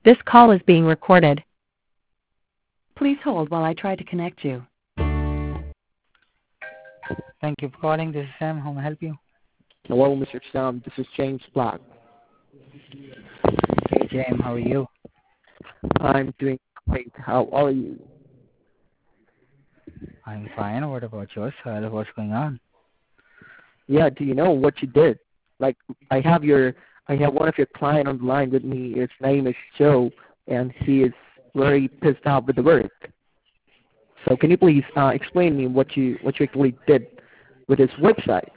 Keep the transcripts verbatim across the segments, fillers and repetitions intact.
This call is being recorded. Please hold while I try to connect you. Thank you for calling. This is Sam. How may I help you? Hello, Mister Sam. This is James Black. Hey, James. How are you? I'm doing great. How are you? I'm fine. What about yourself? What's going on? Yeah, do you know what you did? Like, I have your, I have one of your client on the line with me. His name is Joe, and he is very pissed off with the work. So can you please uh, explain to me what you what you actually did with his website?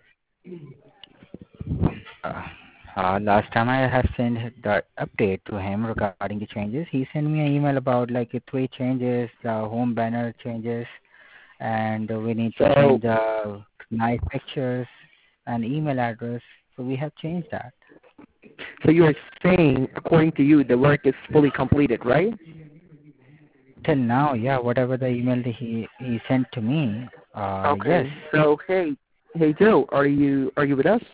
Uh, uh, last time I have sent the update to him regarding the changes. He sent me an email about like three changes, the home banner changes, and we need to So, change the nice pictures and email address. So we have changed that. so you are saying, according to you, the work is fully completed, right? Till now, yeah, whatever the email that he he sent to me, uh, Okay. yes. So hey, hey Joe, are you are you with us?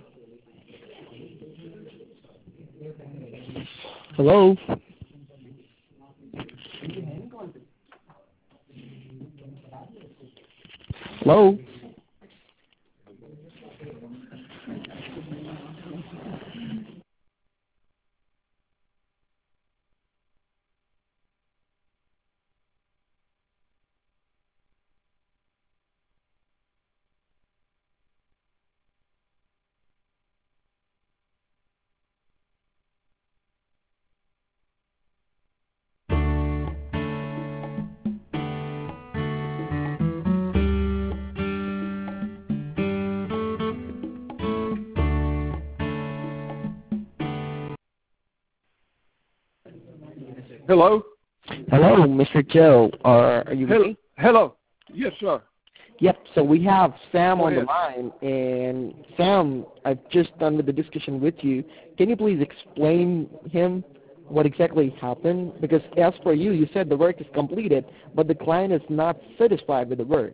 Hello. Hello. Hello? Hello, Mister Joe. Are, are you with Hello. me? Hello. Yes, sir. Yep. So we have Sam Go on ahead. the line, and Sam, I've just done with the discussion with you. Can you please explain him what exactly happened? Because as for you, you said the work is completed, but the client is not satisfied with the work.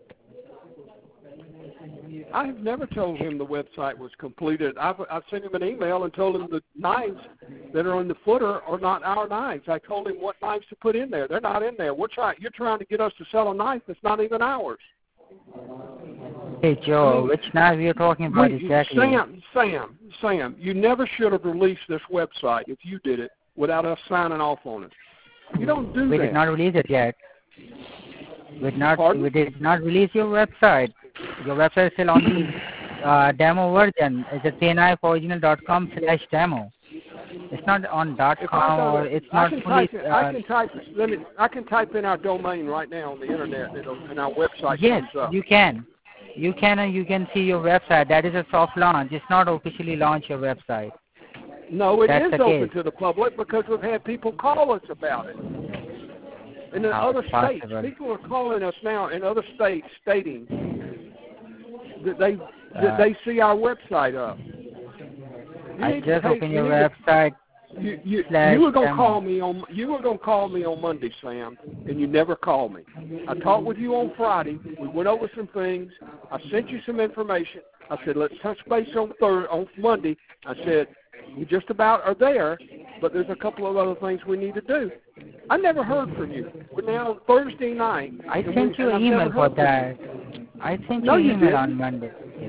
I have never told him the website was completed. I've, I've sent him an email and told him the knives that are on the footer are not our knives. I told him what knives to put in there. They're not in there. We're trying. You're trying to get us to sell a knife that's not even ours. Hey Joe, I mean, which knife are you talking about we, exactly? Sam, Sam, Sam, you never should have released this website if you did it without us signing off on it. You don't do we that. did not release it yet. We did not. Pardon? We did not release your website. Your website is still on the uh, demo version. It's at c n i for original dot com slash demo. It's not on dot If I com go or to, it's I not can fully. type in, Uh, I can type let me I can type in our domain right now on the internet and, it'll, and our website yes, comes up. you can. You can and you can see your website. That is a soft launch. It's not officially launched your website. No, it That's is the open case. to the public because we've had people call us about it. In How other it's states, possible. people are calling us now in other states stating that they that Uh, they see our website up. You I need to just take, opened you your need to, website you you slash you were gonna demo. call me on you were gonna call me on Monday, Sam, and you never called me. I talked with you on Friday. We went over some things. I sent you some information. I said let's touch base on third on Monday. I said we just about are there, but there's a couple of other things we need to do. I never heard from you. We're now Thursday night. I and sent we, you and an I've email never for heard from that. you. I sent No, you an you email didn't. on Monday.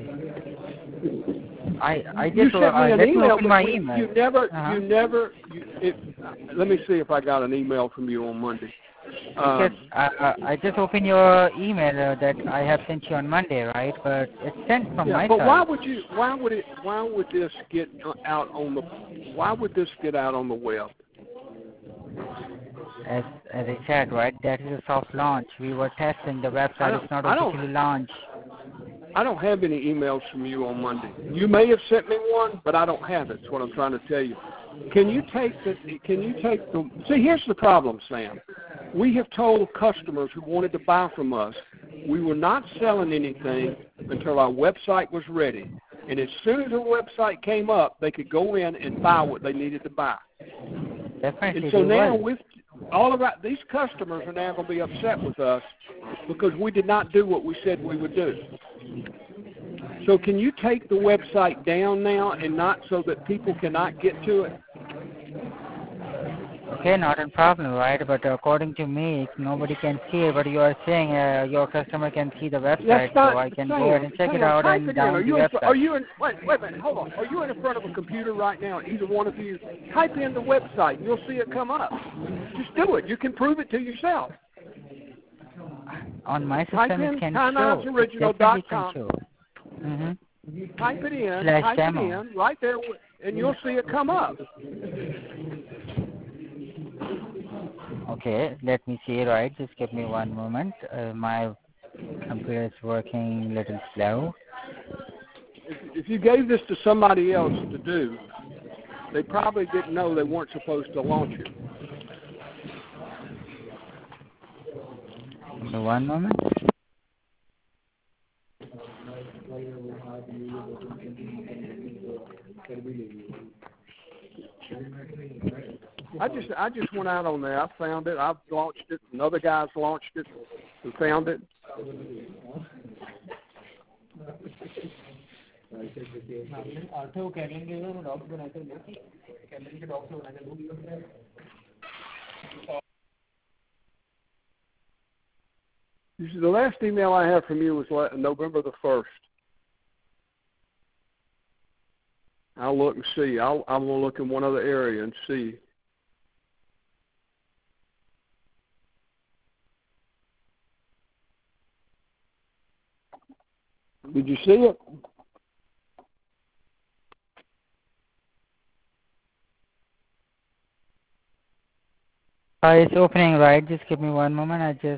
I I You just sent uh, me an let me email, open but my we, email. you never, Uh-huh. you never. You, it, let me see if I got an email from you on Monday. Because Um, I, I I just opened your email uh, that I have sent you on Monday, right? But it's sent from yeah, my but why side. would you? Why would it? Why would this get out on the? Why would this get out on the web? As as I said, right? That is a soft launch. We were testing the I website. don't. It's not I officially don't. launched. I don't have any emails from you on Monday. You may have sent me one, but I don't have it. That's what I'm trying to tell you. Can you take the? Can you take the? See, here's the problem, Sam. We have told customers who wanted to buy from us we were not selling anything until our website was ready. And as soon as the website came up, they could go in and buy what they needed to buy. Definitely, And so they now will. with all of our, these customers are now going to be upset with us because we did not do what we said we would do. So can you take the website down now and not so that people cannot get to it? Okay, not a problem, right? But according to me, nobody can see it. But you are saying uh, your customer can see the website, That's not, so I can Sam, go ahead and check Sam, it out type and it in. Are download the you in, website. are you in, wait, wait a minute, hold on. Are you in front of a computer right now, either one of you? Type in the website and you'll see it come up. Just do it. You can prove it to yourself. On my Type system, it in can time show. knives It original definitely dot can com. show. Mm-hmm. Type it in, Slash type demo. it in right there, and you'll see it come up. Okay, let me see, right? Just give me one moment. Uh, my computer is working a little slow. If, if you gave this to somebody else to do, they probably didn't know they weren't supposed to launch it. Give me one moment. I just I just went out on there. I found it. I've launched it. And other guys launched it and found it. You see, the last email I have from you was November the first. I'll look and see. I'll, I'm going to look in one other area and see. Did you see it? Uh, it's opening, right? Just give me one moment. I just...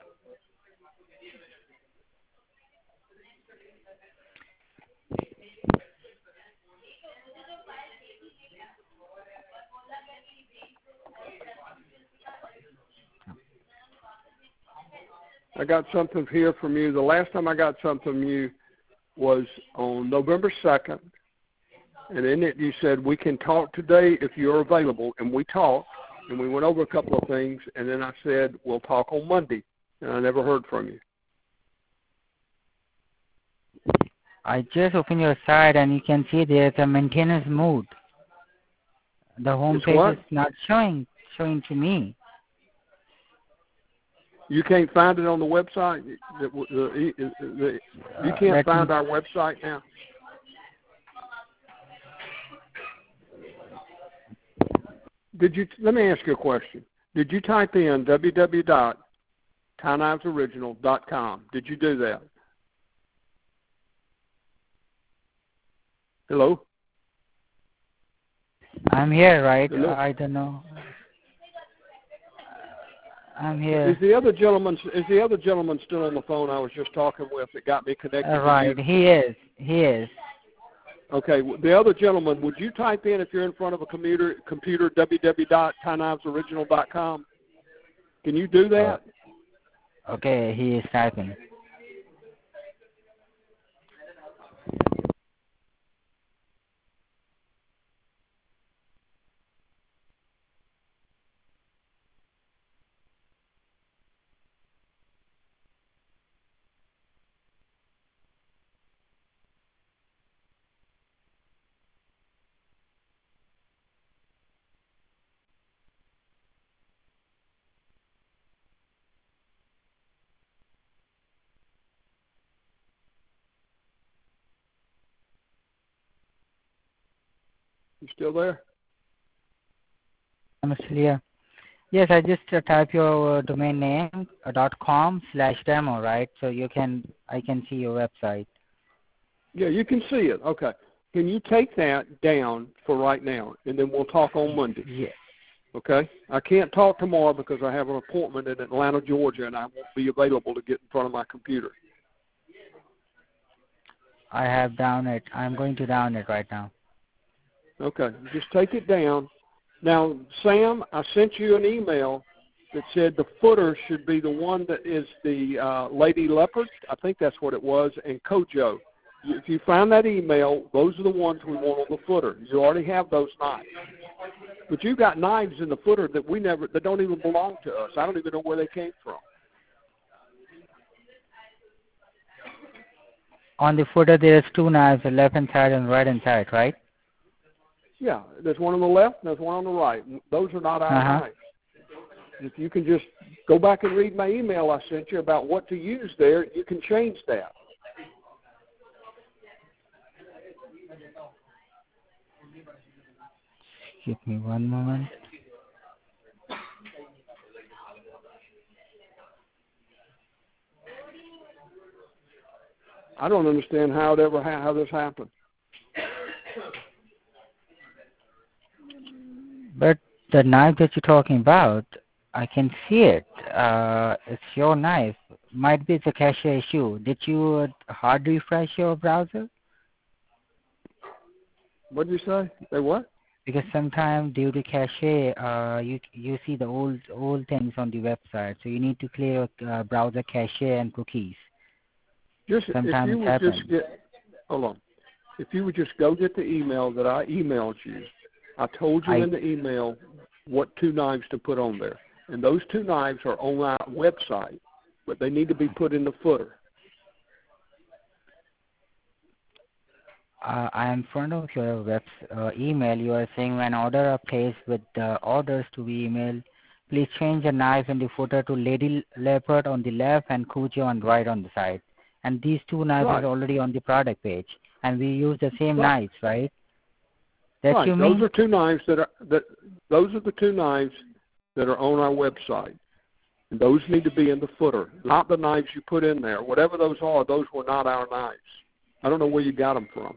I got something here from you. The last time I got something from you was on November second. And in it you said, we can talk today if you're available. And we talked, and we went over a couple of things. And then I said, we'll talk on Monday. And I never heard from you. I just opened your site, and you can see there's a maintenance mode. The home page is not showing showing to me. You can't find it on the website? The, the, the, the, you can't uh, find our website now? Did you? Let me ask you a question. Did you type in w w w dot tie knives original dot com? Did you do that? Hello? I'm here, right? Hello? I don't know. I'm here. Is the other gentleman is the other gentleman still on the phone I was just talking with that got me connected? Uh, right, to you? he is. He is. Okay, the other gentleman, would you type in, if you're in front of a computer, computer w w w dot tie knives original dot com? Can you do that? Oh. Okay, he is typing. You still there? I'm still here. Yes, I just uh, type your uh, domain name uh, dot com slash demo, right? So you can, I can see your website. Yeah, you can see it. Okay. Can you take that down for right now, and then we'll talk on Monday? Yes. Okay? I can't talk tomorrow because I have an appointment in Atlanta, Georgia, and I won't be available to get in front of my computer. I have down it. I'm going to down it right now. Okay. Just take it down. Now, Sam, I sent you an email that said the footer should be the one that is the uh, Lady Leopard. I think that's what it was, and Kojo. If you find that email, those are the ones we want on the footer. You already have those knives. But you've got knives in the footer that we never, that don't even belong to us. I don't even know where they came from. On the footer, there's two knives, the left hand side and right hand side, right? Yeah, there's one on the left and there's one on the right. Those are not our Uh-huh. knives. If you can just go back and read my email I sent you about what to use there, you can change that. Give me one moment. I don't understand how it ever ha- how this happened. But the knife that you're talking about, I can see it. Uh, it's your knife. Might be it's a cache issue. Did you uh, hard refresh your browser? What did you say? Say what? Because sometimes due to cache, uh, you you see the old old things on the website. So you need to clear your uh, browser cache and cookies. Just if Sometimes you it would happens. just get, hold on. If you would just go get the email that I emailed you, I told you I- in the email what two knives to put on there. And those two knives are on our website, but they need to be put in the footer. Uh, I am in front of your web uh, email. You are saying when order are placed with the orders to be emailed, please change the knife in the footer to Lady Leopard on the left and Cujo on right on the side. And these two knives Right. is already on the product page, and we use the same Right. knives, right? That Right. you Those mean? are two knives that are that. Those are the two knives that are on our website. And those need to be in the footer, not the knives you put in there. Whatever those are, those were not our knives. I don't know where you got them from.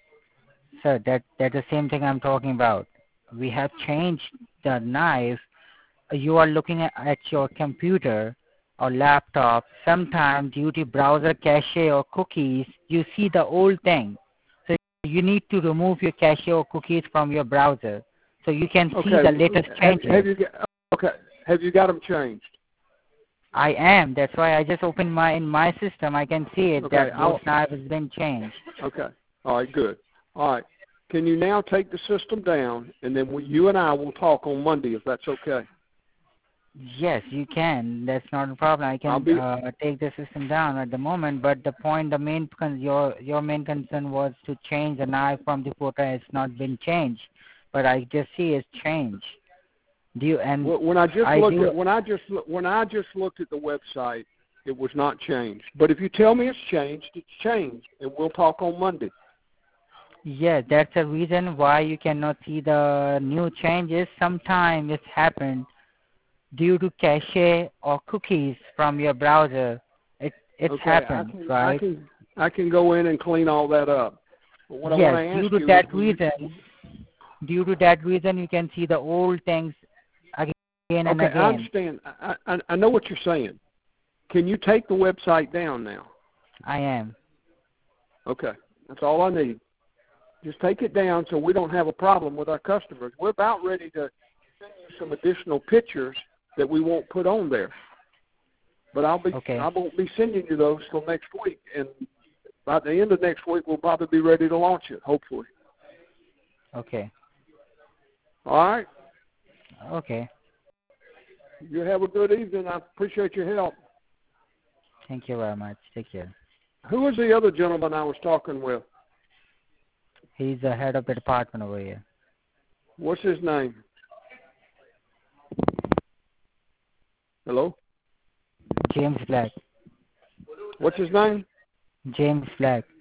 Sir, that that's the same thing I'm talking about. We have changed the knife. You are looking at, at your computer or laptop. Sometimes due to browser cache or cookies, you see the old thing. So you need to remove your cache or cookies from your browser so you can see Okay. the latest Have, changes. have you got, okay. Have you got them changed? I am. That's why I just opened my in my system. I can see it Okay, that I'll- those knives has been changed. Okay. All right, good. All right. Can you now take the system down, and then we, you and I will talk on Monday, if that's okay? Yes, you can. That's not a problem. I I'll can be- uh, take the system down at the moment. But the point, the main, con- your your main concern was to change the knife from the footer. It's not been changed, but I just see it's changed. Do you and Well, when I just I looked do- at when I just loo- when I just looked at the website, it was not changed. But if you tell me it's changed, it's changed, and we'll talk on Monday. Yeah, that's the reason why you cannot see the new changes. Sometimes it's happened due to cache or cookies from your browser. It it's Okay, happened, I can, right? I can I can go in and clean all that up. But what I Yes, want to due ask to you that is, will you- reason, due to that reason, you can see the old things again and okay, I again. understand. I, I I know what you're saying. Can you take the website down now? I am. Okay, that's all I need. Just take it down so we don't have a problem with our customers. We're about ready to send you some additional pictures that we won't put on there. But I'll be Okay. I won't be sending you those till next week, and by the end of next week we'll probably be ready to launch it, hopefully. Okay. All right. Okay. You have a good evening. I appreciate your help. Thank you very much. Take care. Who was the other gentleman I was talking with? He's the head of the department over here. What's his name? Hello? James Black. What's his name? James Black.